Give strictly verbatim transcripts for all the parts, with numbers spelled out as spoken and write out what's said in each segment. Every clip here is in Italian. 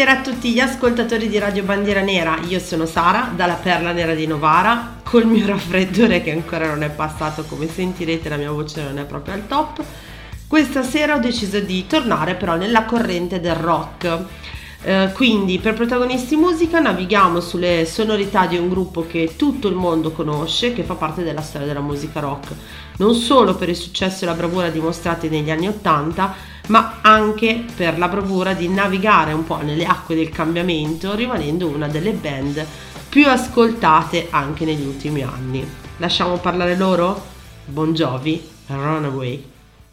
Buonasera a tutti gli ascoltatori di Radio Bandiera Nera, io sono Sara, dalla Perla Nera di Novara, col mio raffreddore che ancora non è passato, come sentirete la mia voce non è proprio al top. Questa sera ho deciso di tornare però nella corrente del rock, eh, quindi per protagonisti musica navighiamo sulle sonorità di un gruppo che tutto il mondo conosce, che fa parte della storia della musica rock, non solo per il successo e la bravura dimostrati negli anni ottanta, ma anche per la bravura di navigare un po' nelle acque del cambiamento, rimanendo una delle band più ascoltate anche negli ultimi anni. Lasciamo parlare loro? Bon Jovi, Runaway.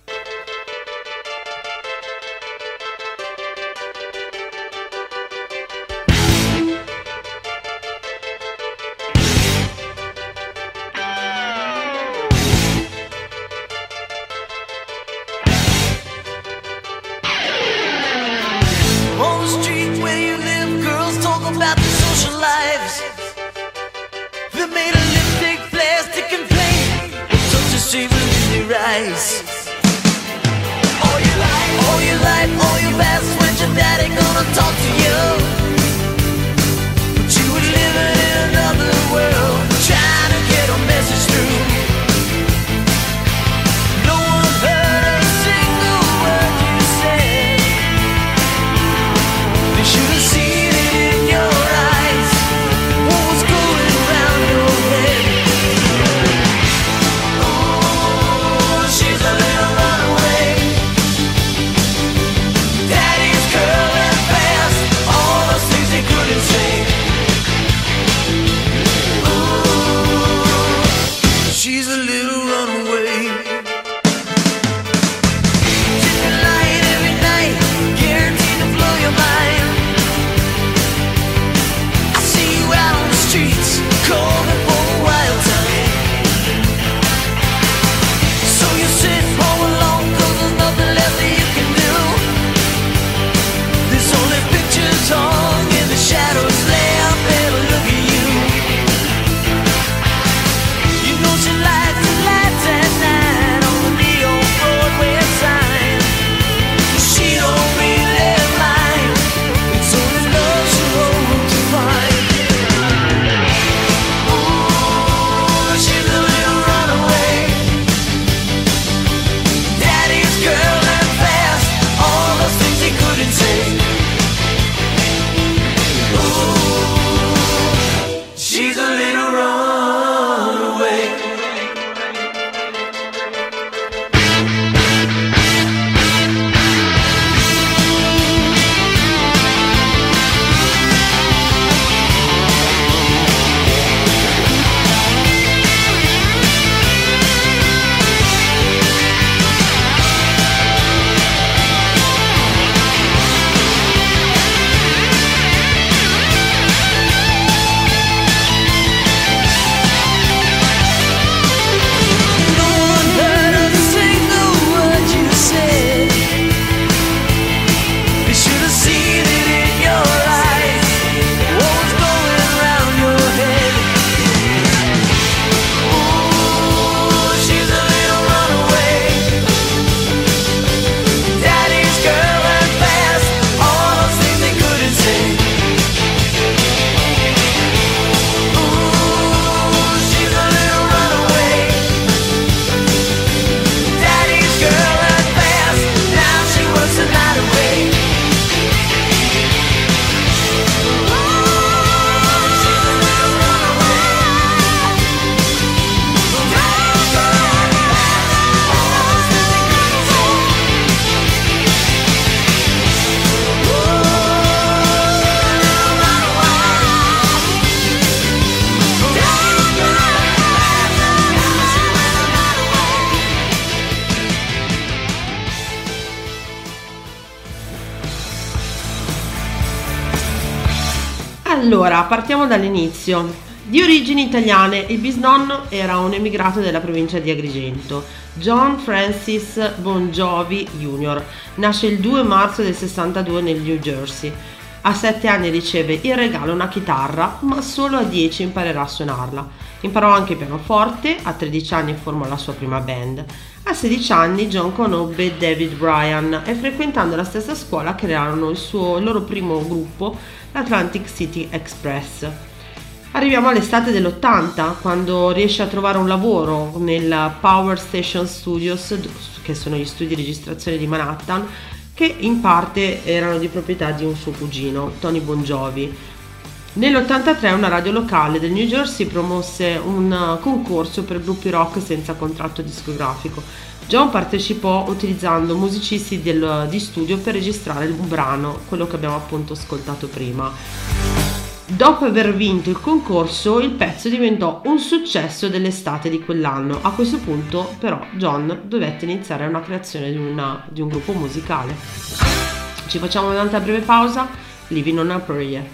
Allora, partiamo dall'inizio. Di origini italiane, il bisnonno era un emigrato della provincia di Agrigento, John Francis Bon Jovi junior Nasce il due marzo del sessantadue nel New Jersey. A sette anni riceve in regalo una chitarra, ma solo a dieci imparerà a suonarla. Imparò anche pianoforte, a tredici anni formò la sua prima band. A sedici anni John conobbe David Bryan e frequentando la stessa scuola crearono il, suo, il loro primo gruppo, l'Atlantic City Express. Arriviamo all'estate dell'ottanta, quando riesce a trovare un lavoro nel Power Station Studios, che sono gli studi di registrazione di Manhattan, che in parte erano di proprietà di un suo cugino, Tony Bongiovi. Nell'ottantatré una radio locale del New Jersey promosse un concorso per gruppi rock senza contratto discografico. John partecipò utilizzando musicisti del, di studio per registrare un brano, quello che abbiamo appunto ascoltato prima. Dopo aver vinto il concorso, il pezzo diventò un successo dell'estate di quell'anno. A questo punto, però, John dovette iniziare una creazione di, una, di un gruppo musicale. Ci facciamo un'altra breve pausa. Living on a Prayer.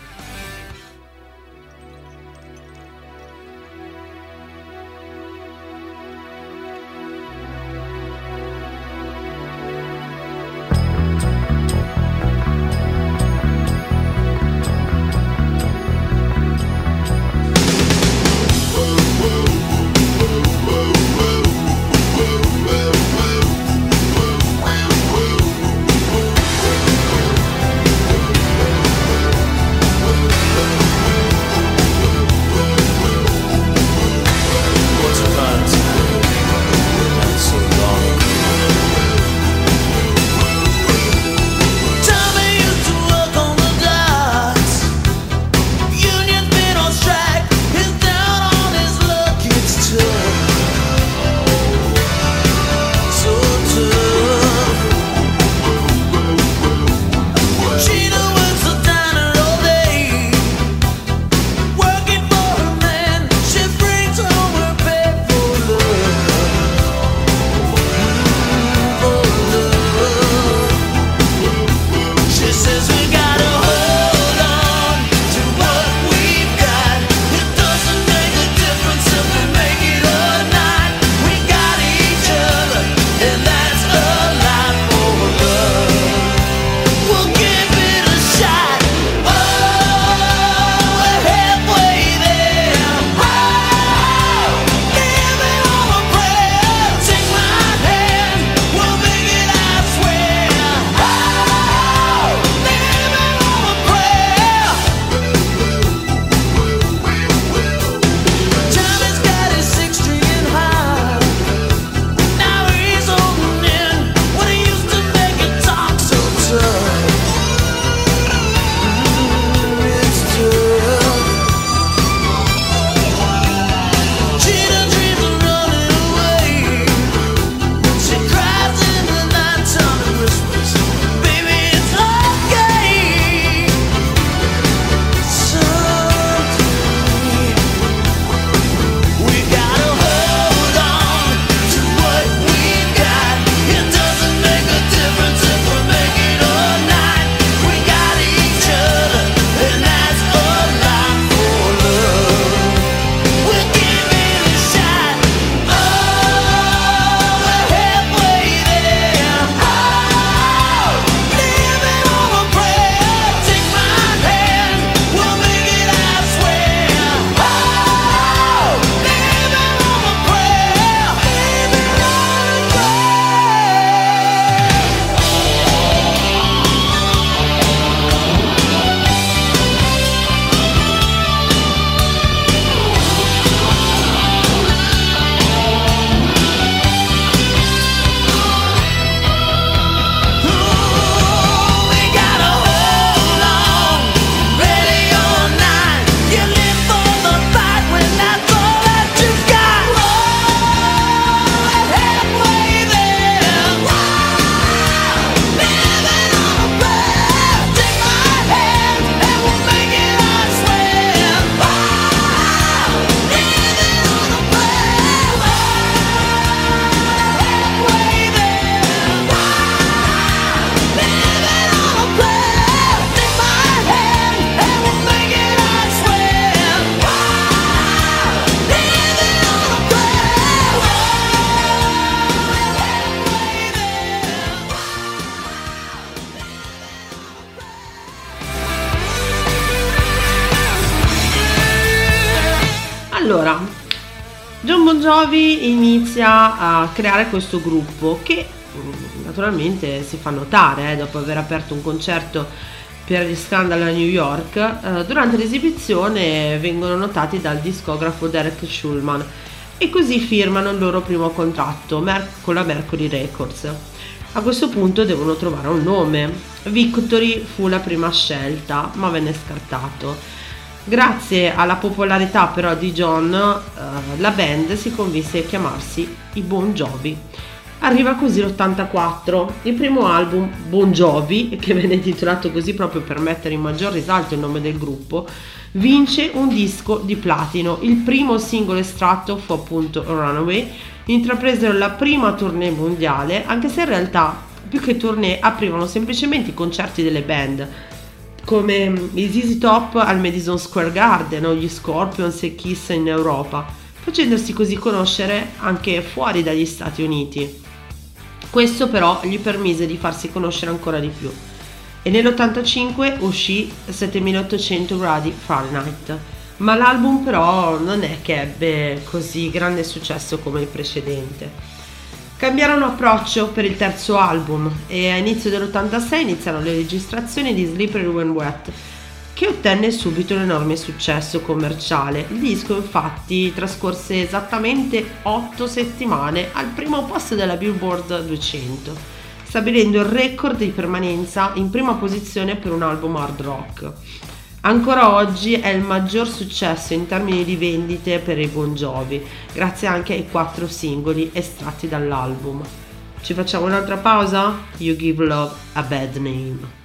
Allora, John Bon Jovi inizia a creare questo gruppo che naturalmente si fa notare eh, dopo aver aperto un concerto per gli Scandal a New York. Eh, durante l'esibizione vengono notati dal discografo Derek Schulman e così firmano il loro primo contratto Mer- con la Mercury Records. A questo punto devono trovare un nome. Victory fu la prima scelta, ma venne scartato. Grazie alla popolarità però di John, eh, la band si convinse a chiamarsi i Bon Jovi. Arriva così l'ottantaquattro, il primo album Bon Jovi, che venne titolato così proprio per mettere in maggior risalto il nome del gruppo, vince un disco di platino. Il primo singolo estratto fu appunto Runaway. Intrapresero la prima tournée mondiale, anche se in realtà più che tournée aprivano semplicemente i concerti delle band, come i Z Z Top al Madison Square Garden o gli Scorpions e Kiss in Europa, facendosi così conoscere anche fuori dagli Stati Uniti. Questo però gli permise di farsi conoscere ancora di più e nell'ottantacinque uscì settemilaottocento gradi Fahrenheit, ma l'album però non è che ebbe così grande successo come il precedente. Cambiarono approccio per il terzo album e a inizio dell'ottantasei iniziarono le registrazioni di Slippery When Wet, che ottenne subito un enorme successo commerciale. Il disco infatti trascorse esattamente otto settimane al primo posto della Billboard duecento, stabilendo il record di permanenza in prima posizione per un album hard rock. Ancora oggi è il maggior successo in termini di vendite per i Bon Jovi, grazie anche ai quattro singoli estratti dall'album. Ci facciamo un'altra pausa? You Give Love a Bad Name.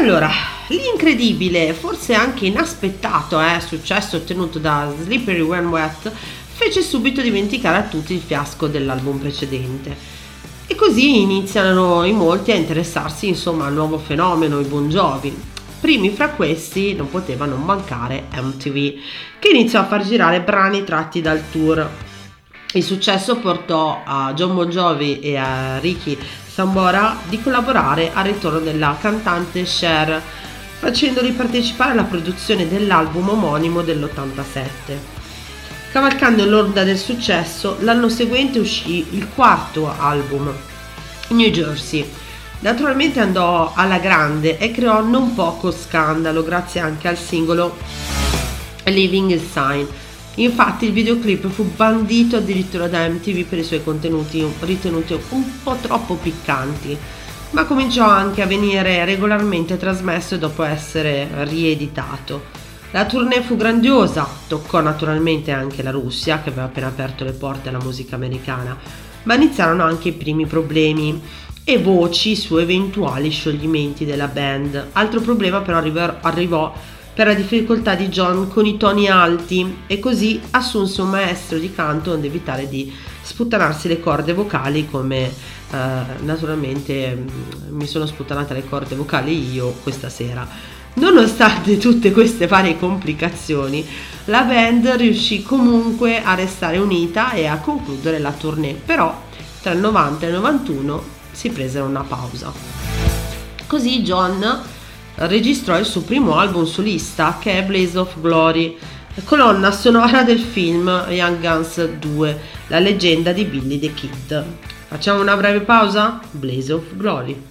Allora, l'incredibile, forse anche inaspettato eh, successo ottenuto da Slippery When Wet fece subito dimenticare a tutti il fiasco dell'album precedente. E così iniziano in molti a interessarsi insomma al nuovo fenomeno, i Bon Jovi. Primi fra questi non poteva non mancare M T V, che iniziò a far girare brani tratti dal tour. Il successo portò a Jon Bon Jovi e a Ricky Sambora di collaborare al ritorno della cantante Cher, facendoli partecipare alla produzione dell'album omonimo dell'ottantasette. Cavalcando l'onda del successo, l'anno seguente uscì il quarto album, New Jersey. Naturalmente andò alla grande e creò non poco scandalo grazie anche al singolo Living is Sign. Infatti il videoclip fu bandito addirittura da M T V per i suoi contenuti ritenuti un po' troppo piccanti, ma cominciò anche a venire regolarmente trasmesso dopo essere rieditato. La tournée fu grandiosa, toccò naturalmente anche la Russia, che aveva appena aperto le porte alla musica americana, ma iniziarono anche i primi problemi e voci su eventuali scioglimenti della band. Altro problema però arrivò per la difficoltà di John con i toni alti e così assunse un maestro di canto onde evitare di sputtanarsi le corde vocali come eh, naturalmente mh, mi sono sputtanate le corde vocali io questa sera. Nonostante tutte queste varie complicazioni, la band riuscì comunque a restare unita e a concludere la tournée, però tra il novanta e il novantuno si presero una pausa. Così John registrò il suo primo album solista, che è Blaze of Glory, colonna sonora del film Young Guns due, la leggenda di Billy the Kid. Facciamo una breve pausa? Blaze of Glory.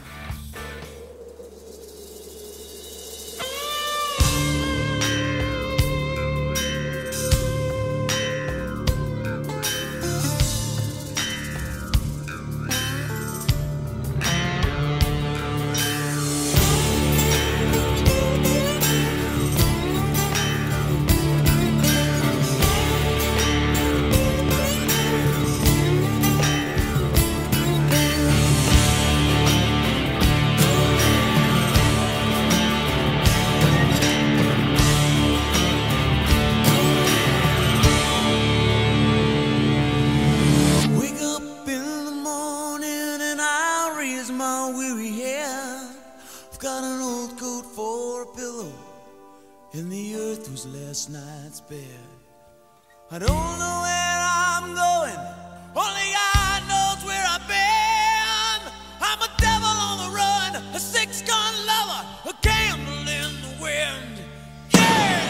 I don't know where I'm going, only God knows where I've been. I'm a devil on the run, a six-gun lover, a candle in the wind. Yeah!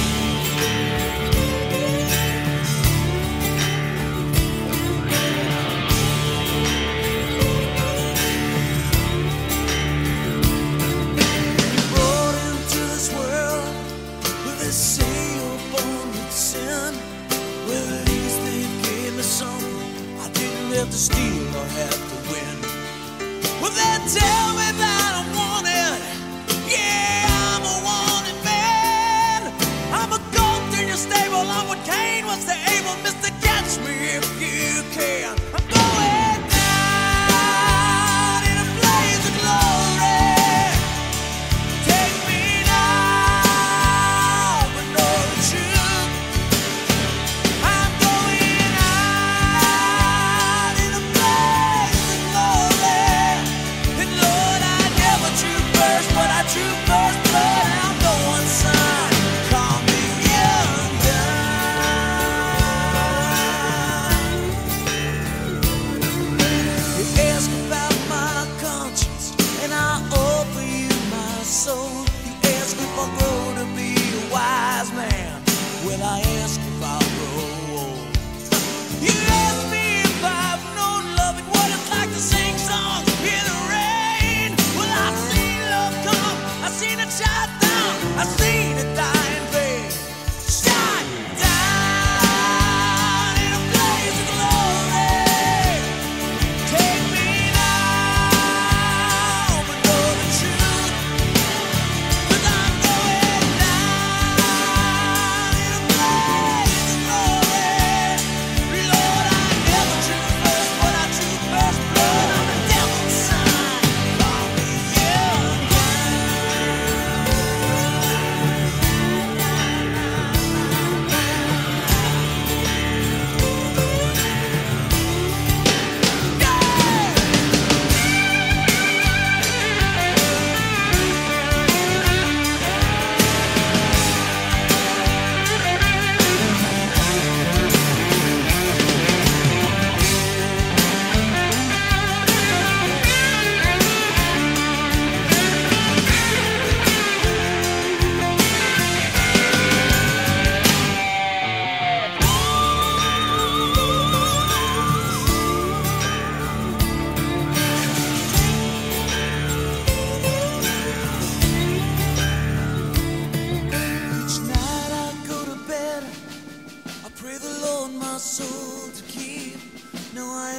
Brought into this world with this seal born with sin. Well, at least they gave me something I didn't have to steal or have to win. Well, they tell me that I'm wanted. Yeah, I'm a wanted man. I'm a goat in your stable. I'm what Cain was to Abel. Mister, catch me if you can. I'm going down in a blaze of glory. Take me now, but know the truth.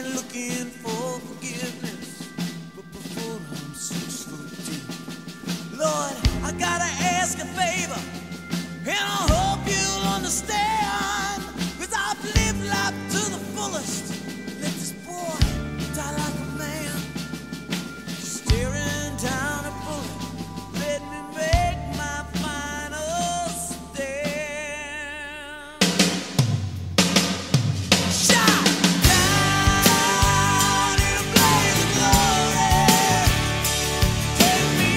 ain't looking for forgiveness, but before I'm six foot deep. Lord, I gotta ask a favor, and I hope you'll understand, 'cause I've lived life to the fullest. Let this boy die like a man, staring down a bullet. Let me make my final stand. Shot down in a blaze of glory. Take me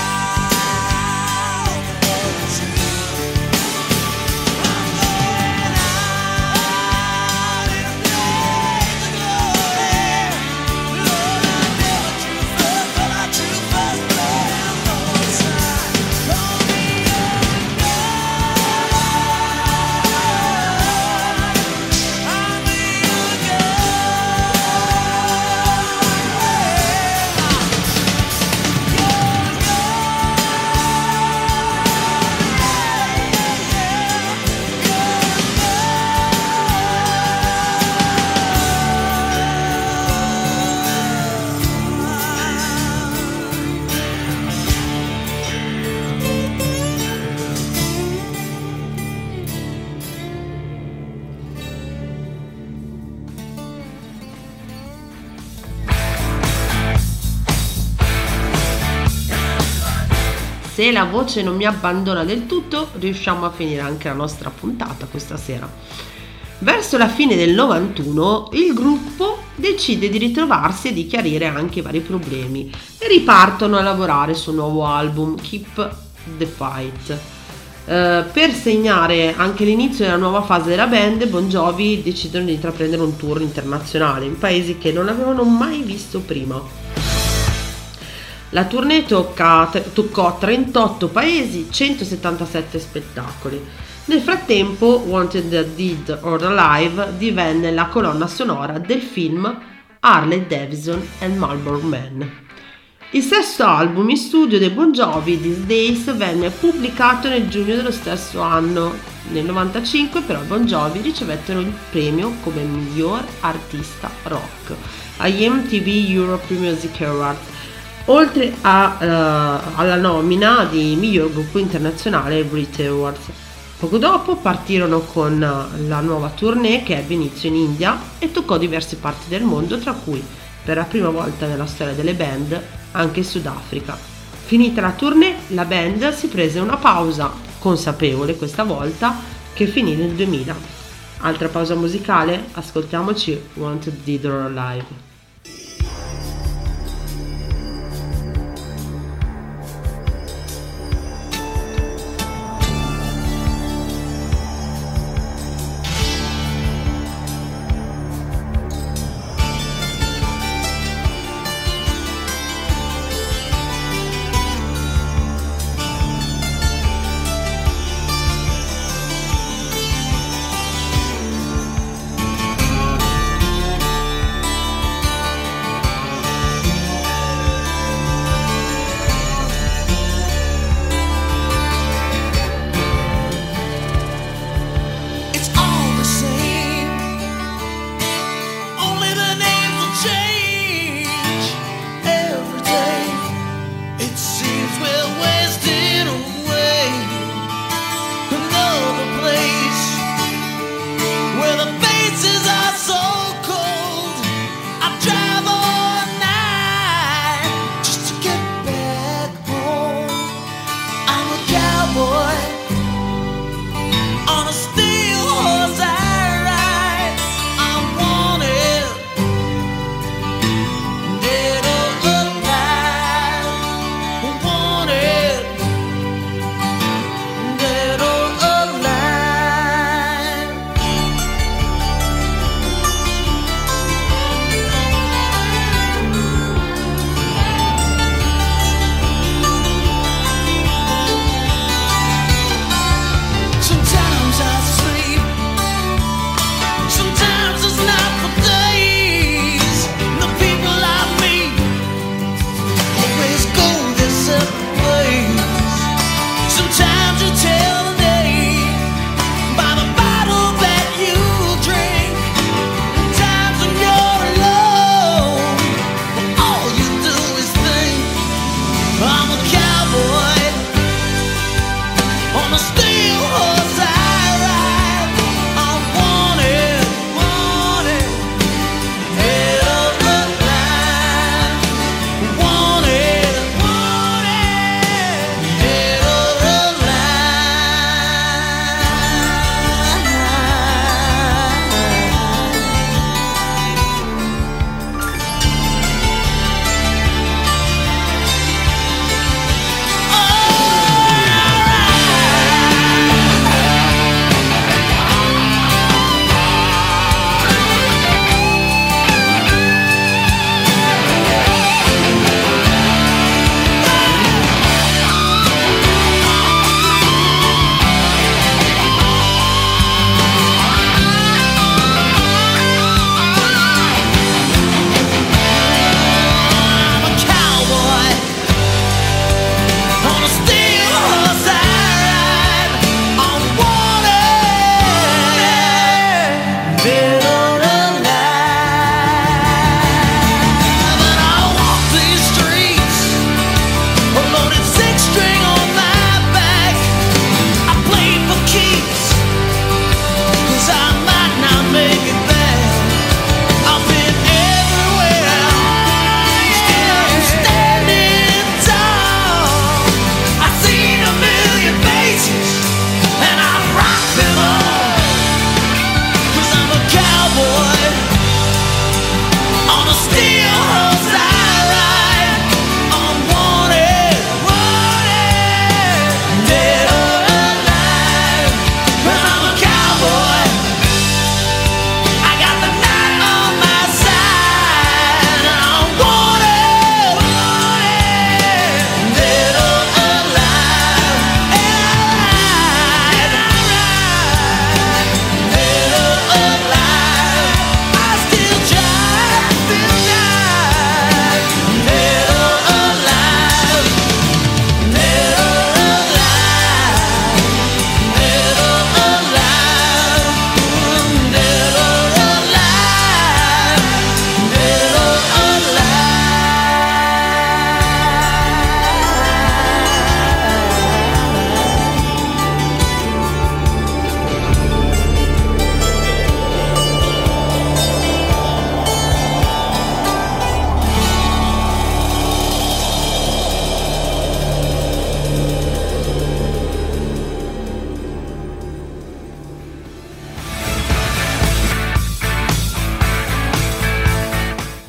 now before the truth. I'm going out in a blaze of glory. Lord, I never drew first, but I drew first blood. I'm gonna shine. Call me young gun. I'm a young Se la voce non mi abbandona del tutto, riusciamo a finire anche la nostra puntata questa sera. Verso la fine del novantuno il gruppo decide di ritrovarsi e di chiarire anche i vari problemi e ripartono a lavorare sul nuovo album Keep the Fight. Eh, per segnare anche l'inizio della nuova fase della band, Bon Jovi decidono di intraprendere un tour internazionale in paesi che non avevano mai visto prima. La tournée tocca, toccò trentotto paesi, centosettantasette spettacoli. Nel frattempo, Wanted Dead or Alive divenne la colonna sonora del film Harley Davidson and Marlboro Man. Il sesto album in studio dei Bon Jovi, These Days, venne pubblicato nel giugno dello stesso anno. Nel novantacinque però Bon Jovi ricevettero il premio come miglior artista rock agli M T V Europe Music Awards, oltre a, uh, alla nomina di miglior gruppo internazionale ai Brit Awards. Poco dopo partirono con la nuova tournée che ebbe inizio in India e toccò diverse parti del mondo, tra cui, per la prima volta nella storia delle band, anche il Sudafrica. Finita la tournée, la band si prese una pausa, consapevole questa volta, che finì nel duemila. Altra pausa musicale? Ascoltiamoci Wanted Dead or Alive.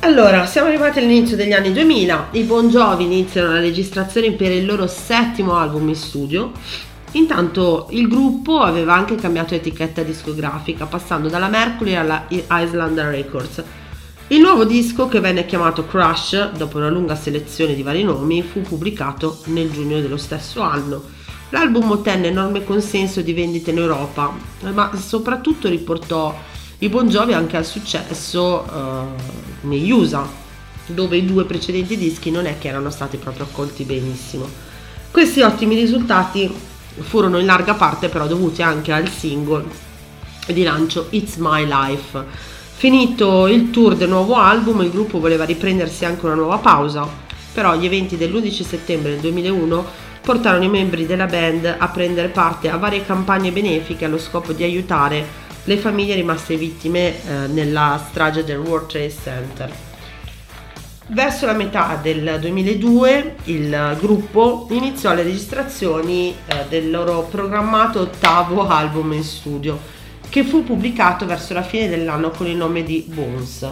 Allora, siamo arrivati all'inizio degli anni duemila, i Bon Jovi iniziano la registrazione per il loro settimo album in studio. Intanto il gruppo aveva anche cambiato etichetta discografica, passando dalla Mercury alla Island Records. Il nuovo disco, che venne chiamato Crush, dopo una lunga selezione di vari nomi, fu pubblicato nel giugno dello stesso anno. L'album ottenne enorme consenso di vendite in Europa, ma soprattutto riportò i Bon Jovi anche al successo uh, negli U S A, dove i due precedenti dischi non è che erano stati proprio accolti benissimo. Questi ottimi risultati furono in larga parte però dovuti anche al singolo di lancio It's My Life. Finito il tour del nuovo album, il gruppo voleva riprendersi anche una nuova pausa, però gli eventi dell'undici settembre del duemilauno portarono i membri della band a prendere parte a varie campagne benefiche allo scopo di aiutare le famiglie rimaste vittime eh, nella strage del World Trade Center. Verso la metà del duemiladue il gruppo iniziò le registrazioni eh, del loro programmato ottavo album in studio, che fu pubblicato verso la fine dell'anno con il nome di Bones.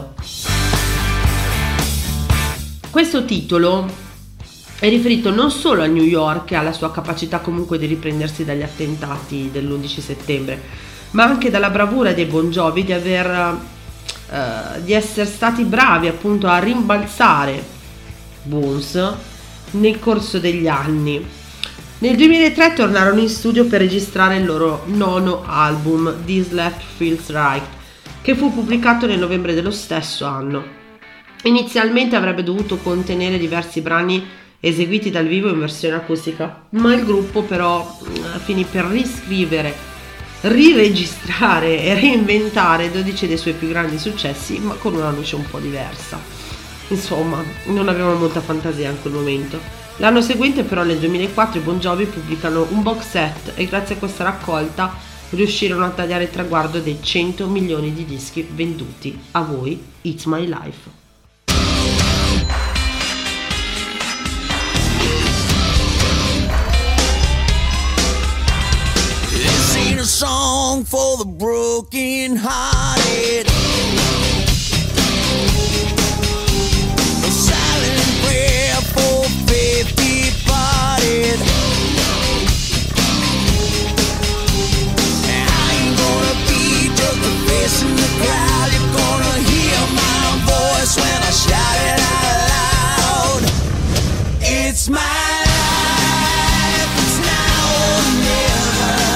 Questo titolo è riferito non solo a New York e alla sua capacità comunque di riprendersi dagli attentati dell'undici settembre, ma anche dalla bravura dei Bon Jovi di aver uh, di essere stati bravi appunto a rimbalzare Bones nel corso degli anni. Nel duemilatré tornarono in studio per registrare il loro nono album, This Left Feels Right, che fu pubblicato nel novembre dello stesso anno. Inizialmente avrebbe dovuto contenere diversi brani eseguiti dal vivo in versione acustica, ma il gruppo però finì per riscrivere, riregistrare e reinventare dodici dei suoi più grandi successi, ma con una luce un po' diversa. Insomma, non avevano molta fantasia in quel momento. L'anno seguente però, nel duemilaquattro, i Bon Jovi pubblicano un box set e grazie a questa raccolta riuscirono a tagliare il traguardo dei cento milioni di dischi venduti. A voi, It's My Life. A song for the broken hearted, a silent prayer for faith departed. I ain't gonna be just a face in the crowd. You're gonna hear my voice when I shout it out loud. It's my life, it's now or never.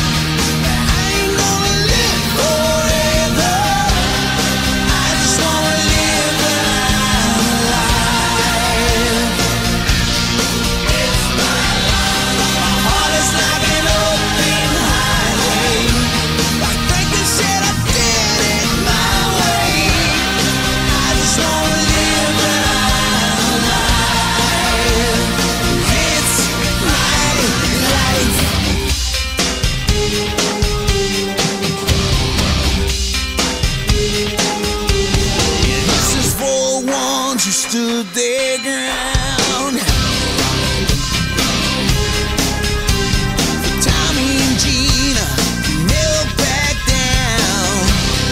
Stood their ground. Tommy and Gina never back down.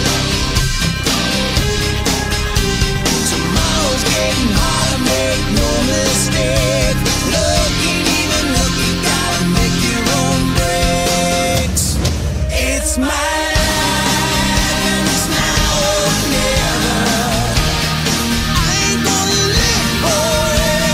Tomorrow's getting harder, make no mistake. Looking even look, you gotta make your own breaks. It's my life and it's now or never. Forever.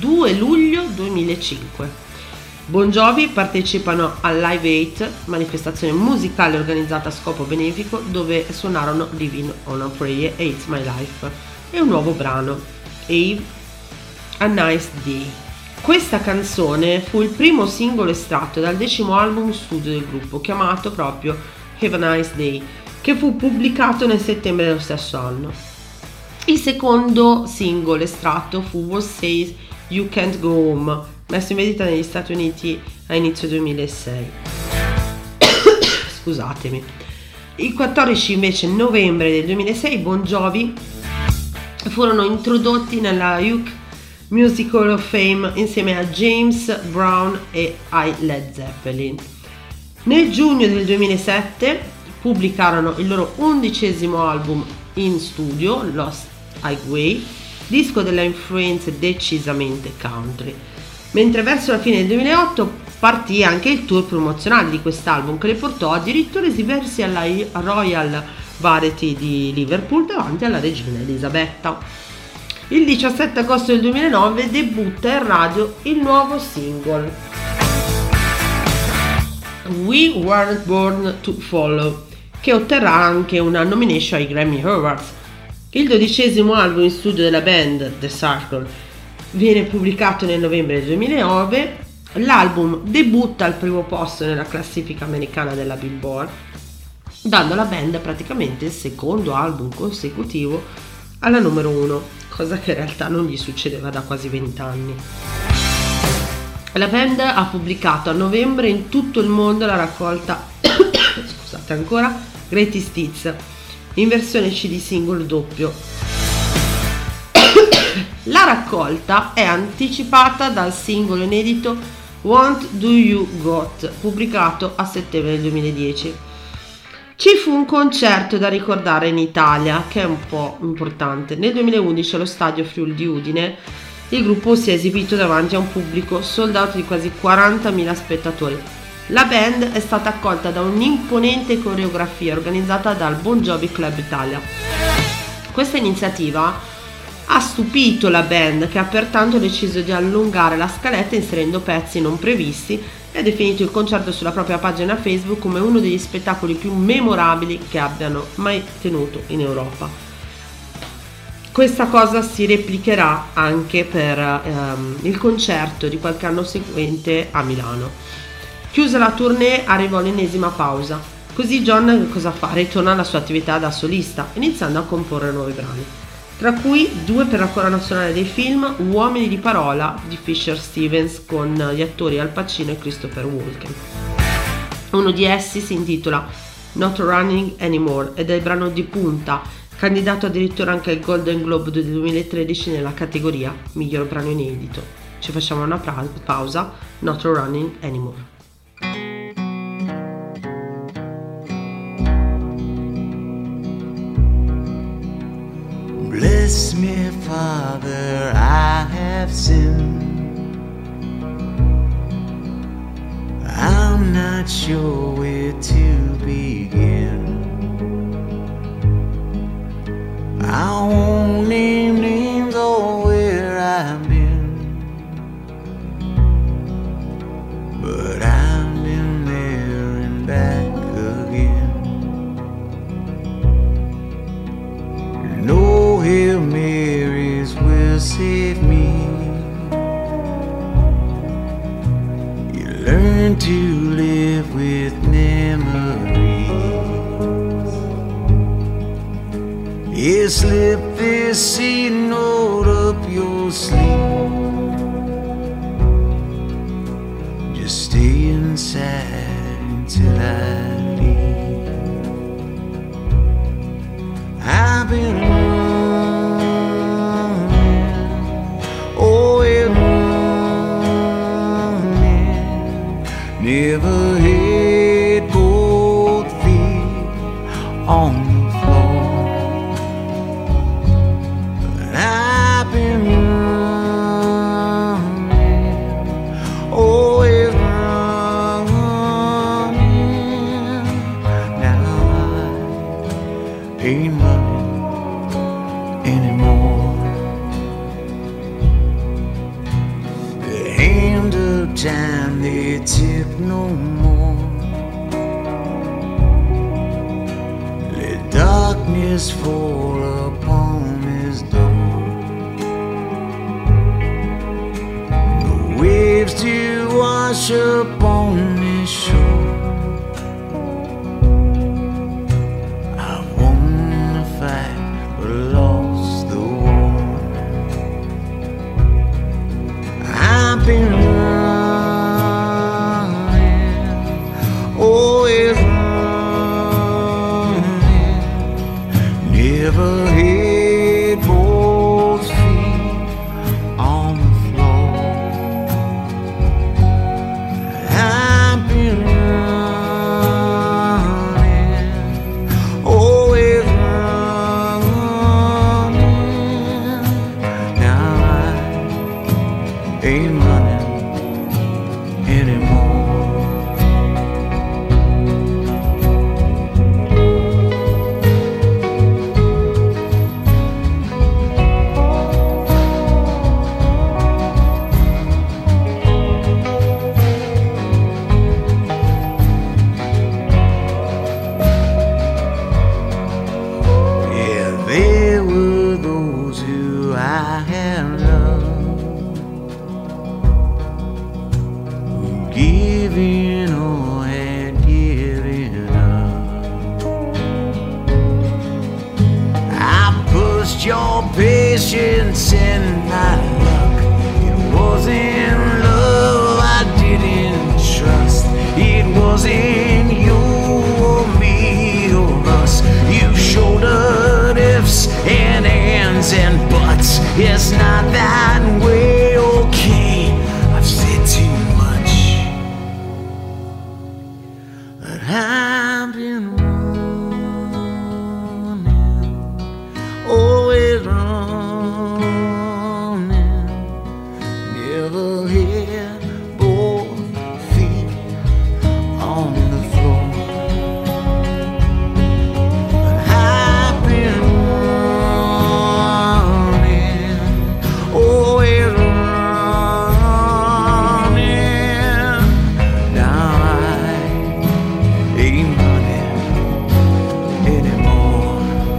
due luglio duemilacinque. Bon Jovi partecipano al Live Eight, manifestazione musicale organizzata a scopo benefico, dove suonarono Living on a Prayer e It's My Life e un nuovo brano, Ave, A Nice Day. Questa canzone fu il primo singolo estratto dal decimo album studio del gruppo, chiamato proprio Have a Nice Day, che fu pubblicato nel settembre dello stesso anno. Il secondo singolo estratto fu What Says You Can't Go Home, messo in vendita negli Stati Uniti a inizio duemilasei. Scusatemi. Il quattordici invece novembre del duemilasei Bon Jovi furono introdotti nella U K Music Hall of Fame insieme a James Brown e ai Led Zeppelin. Nel giugno del duemilasette pubblicarono il loro undicesimo album in studio, Lost Highway, disco delle influenze decisamente country. Mentre verso la fine del duemilaotto partì anche il tour promozionale di quest'album, che le portò addirittura a esibirsi alla Royal Variety di Liverpool davanti alla regina Elisabetta. Il diciassette agosto del duemilanove debutta in radio il nuovo single We Weren't Born to Follow, che otterrà anche una nomination ai Grammy Awards. Il dodicesimo album in studio della band, The Circle, viene pubblicato nel novembre del duemilanove. L'album debutta al primo posto nella classifica americana della Billboard, dando alla band praticamente il secondo album consecutivo alla numero uno, cosa che in realtà non gli succedeva da quasi vent'anni. La band ha pubblicato a novembre in tutto il mondo la raccolta scusate ancora Greatest Hits in versione C D singolo doppio. La raccolta è anticipata dal singolo inedito What Do You Got, pubblicato a settembre del duemiladieci. Ci fu un concerto da ricordare in Italia, che è un po' importante. Nel duemilaundici allo stadio Friuli di Udine il gruppo si è esibito davanti a un pubblico sold out di quasi quarantamila spettatori. La band è stata accolta da un'imponente coreografia organizzata dal Bon Jovi Club Italia. Questa iniziativa ha stupito la band, che ha pertanto deciso di allungare la scaletta inserendo pezzi non previsti e ha definito il concerto sulla propria pagina Facebook come uno degli spettacoli più memorabili che abbiano mai tenuto in Europa. Questa cosa si replicherà anche per ehm, il concerto di qualche anno seguente a Milano. Chiusa la tournée arrivò l'ennesima pausa, così John cosa fa? Ritorna alla sua attività da solista, iniziando a comporre nuovi brani, tra cui due per la colonna sonora dei film Uomini di parola di Fisher Stevens con gli attori Al Pacino e Christopher Walken. Uno di essi si intitola Not Running Anymore ed è il brano di punta, candidato addirittura anche al Golden Globe del duemilatredici nella categoria miglior brano inedito. Ci facciamo una pra- pausa, Not Running Anymore. Bless me, Father, I have sinned. I'm not sure where to begin. I won't name names or where I've been, but I've been there and back again. No Hail Marys will save me. You learn to live with memories. You slip this seed note up your sleeve. Just stay inside until I leave. I've been running, oh yeah, running, never had both feet on the floor. But I've been running, oh yeah, running. Now I ain't running anymore. time they took no more. Let darkness fall upon his door. The waves to wash upon his shore. I won the fight but lost the war. I've been running, always running, never had both feet on the floor. I've been running, always running, now I ain't running anymore. Yeah, there were those who I had loved, who given or had given up. I pushed your patience and my luck. It wasn't love I didn't trust. It wasn't you or me or us. You shouldered ifs and ands and buts. It's not that way, okay. I've said too much, but I've been running, always running, never had both feet on the floor. But I've been running, always running, now I ain't running anymore.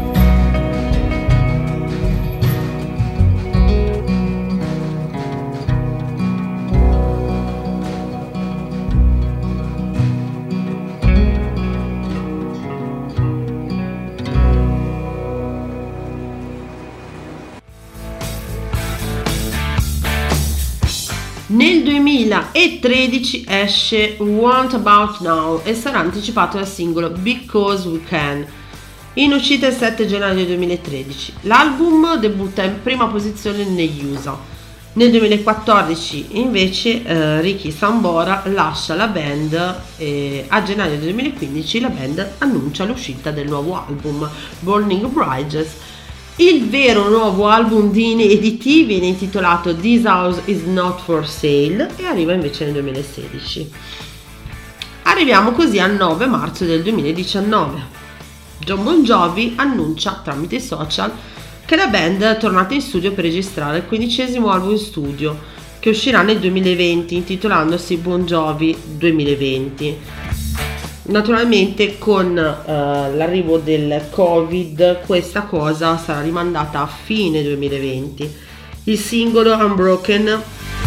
Nel duemilatredici esce Want About Now e sarà anticipato dal singolo Because We Can, in uscita il sette gennaio duemilatredici. L'album debutta in prima posizione negli U S A. Nel duemilaquattordici invece eh, Ricky Sambora lascia la band e a gennaio duemilaquindici la band annuncia l'uscita del nuovo album Burning Bridges. Il vero nuovo album di inediti viene intitolato This House Is Not For Sale e arriva invece nel duemilasedici. Arriviamo così al nove marzo del duemiladiciannove. Jon Bon Jovi annuncia tramite i social che la band è tornata in studio per registrare il quindicesimo album in studio, che uscirà nel duemilaventi intitolandosi Bon Jovi duemilaventi. Naturalmente con uh, l'arrivo del Covid questa cosa sarà rimandata a fine duemilaventi. Il singolo Unbroken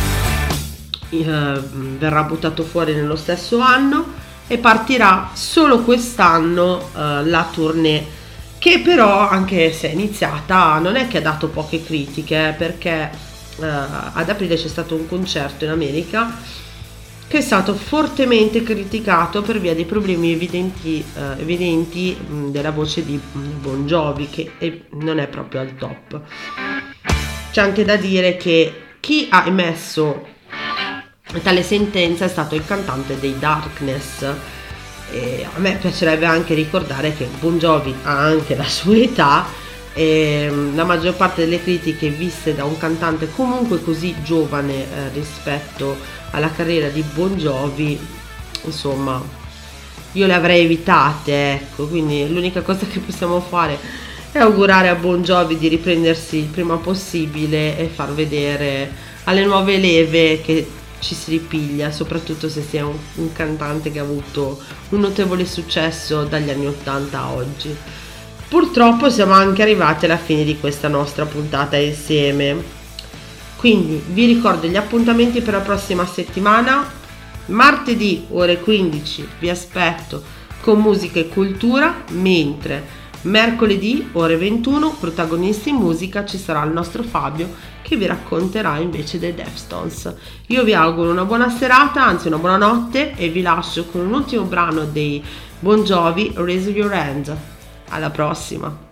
uh, verrà buttato fuori nello stesso anno e partirà solo quest'anno uh, la tournée, che però, anche se è iniziata, non è che ha dato poche critiche, perché uh, ad aprile c'è stato un concerto in America che è stato fortemente criticato per via dei problemi evidenti, uh, evidenti mh, della voce di Bon Jovi, che è, non è proprio al top. C'è anche da dire che chi ha emesso tale sentenza è stato il cantante dei Darkness. E a me piacerebbe anche ricordare che Bon Jovi ha anche la sua età e la maggior parte delle critiche viste da un cantante comunque così giovane eh, rispetto alla carriera di Bon Jovi, insomma, io le avrei evitate, ecco. Quindi l'unica cosa che possiamo fare è augurare a Bon Jovi di riprendersi il prima possibile e far vedere alle nuove leve che ci si ripiglia, soprattutto se si è un, un cantante che ha avuto un notevole successo dagli anni ottanta a oggi. Purtroppo siamo anche arrivati alla fine di questa nostra puntata insieme, quindi vi ricordo gli appuntamenti per la prossima settimana. Martedì ore quindici vi aspetto con musica e cultura, mentre mercoledì ore ventuno, protagonisti in musica, ci sarà il nostro Fabio che vi racconterà invece dei Deftones. Io vi auguro una buona serata, anzi una buona notte, e vi lascio con un ultimo brano dei Bon Jovi, Raise Your Hand. Alla prossima!